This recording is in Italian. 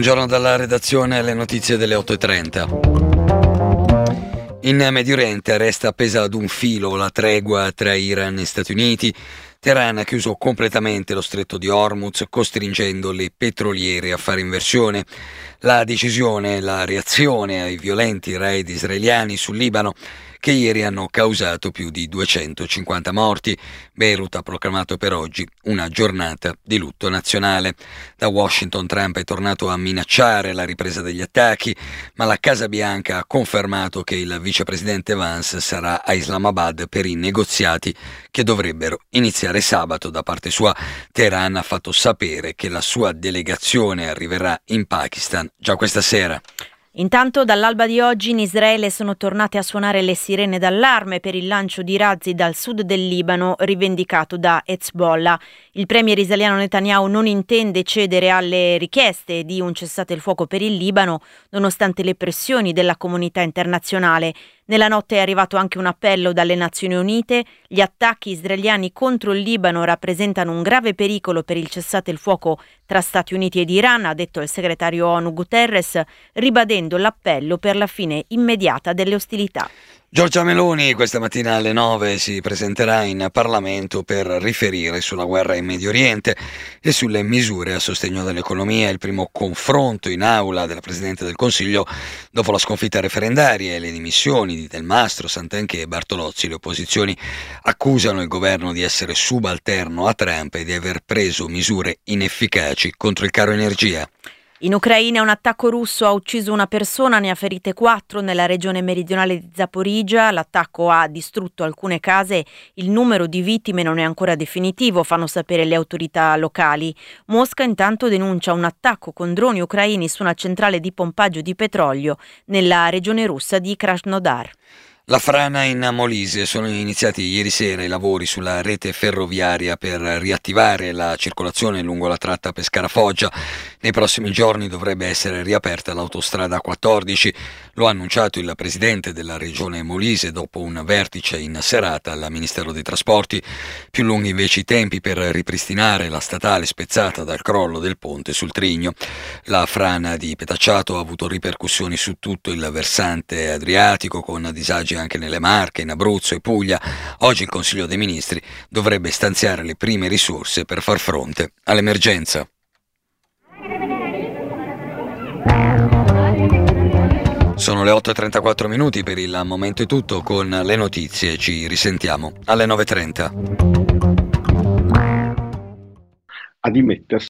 Buongiorno dalla redazione, le notizie delle 8:30. In Medio Oriente resta appesa ad un filo la tregua tra Iran e Stati Uniti. Teheran ha chiuso completamente lo stretto di Hormuz, costringendo le petroliere a fare inversione. La decisione è la reazione ai violenti raid israeliani sul Libano, che ieri hanno causato più di 250 morti. Beirut ha proclamato per oggi una giornata di lutto nazionale. Da Washington Trump è tornato a minacciare la ripresa degli attacchi, ma la Casa Bianca ha confermato che il vicepresidente Vance sarà a Islamabad per i negoziati che dovrebbero iniziare sabato. Da parte sua, Teheran ha fatto sapere che la sua delegazione arriverà in Pakistan già questa sera. Intanto dall'alba di oggi in Israele sono tornate a suonare le sirene d'allarme per il lancio di razzi dal sud del Libano rivendicato da Hezbollah. Il premier israeliano Netanyahu non intende cedere alle richieste di un cessate il fuoco per il Libano, nonostante le pressioni della comunità internazionale. Nella notte è arrivato anche un appello dalle Nazioni Unite. Gli attacchi israeliani contro il Libano rappresentano un grave pericolo per il cessate il fuoco tra Stati Uniti ed Iran, ha detto il segretario ONU Guterres, ribadendo l'appello per la fine immediata delle ostilità. Giorgia Meloni questa mattina alle 9 si presenterà in Parlamento per riferire sulla guerra in Medio Oriente e sulle misure a sostegno dell'economia. Il primo confronto in aula della Presidente del Consiglio dopo la sconfitta referendaria e le dimissioni di Del Mastro, Santanchè e Bartolozzi. Le opposizioni accusano il governo di essere subalterno a Trump e di aver preso misure inefficaci contro il caro energia. In Ucraina un attacco russo ha ucciso una persona, ne ha ferite 4 nella regione meridionale di Zaporizhzhia. L'attacco ha distrutto alcune case, il numero di vittime non è ancora definitivo, fanno sapere le autorità locali. Mosca intanto denuncia un attacco con droni ucraini su una centrale di pompaggio di petrolio nella regione russa di Krasnodar. La frana in Molise. Sono iniziati ieri sera i lavori sulla rete ferroviaria per riattivare la circolazione lungo la tratta Pescara-Foggia. Nei prossimi giorni dovrebbe essere riaperta l'autostrada 14. Lo ha annunciato il presidente della regione Molise dopo un vertice in serata al Ministero dei Trasporti. Più lunghi invece i tempi per ripristinare la statale spezzata dal crollo del ponte sul Trigno. La frana di Petacciato ha avuto ripercussioni su tutto il versante adriatico, con disagi anche nelle Marche, in Abruzzo e Puglia. Oggi il Consiglio dei Ministri dovrebbe stanziare le prime risorse per far fronte all'emergenza. Sono le 8:34 minuti, per il momento è tutto. Con le notizie ci risentiamo alle 9:30. A dimettersi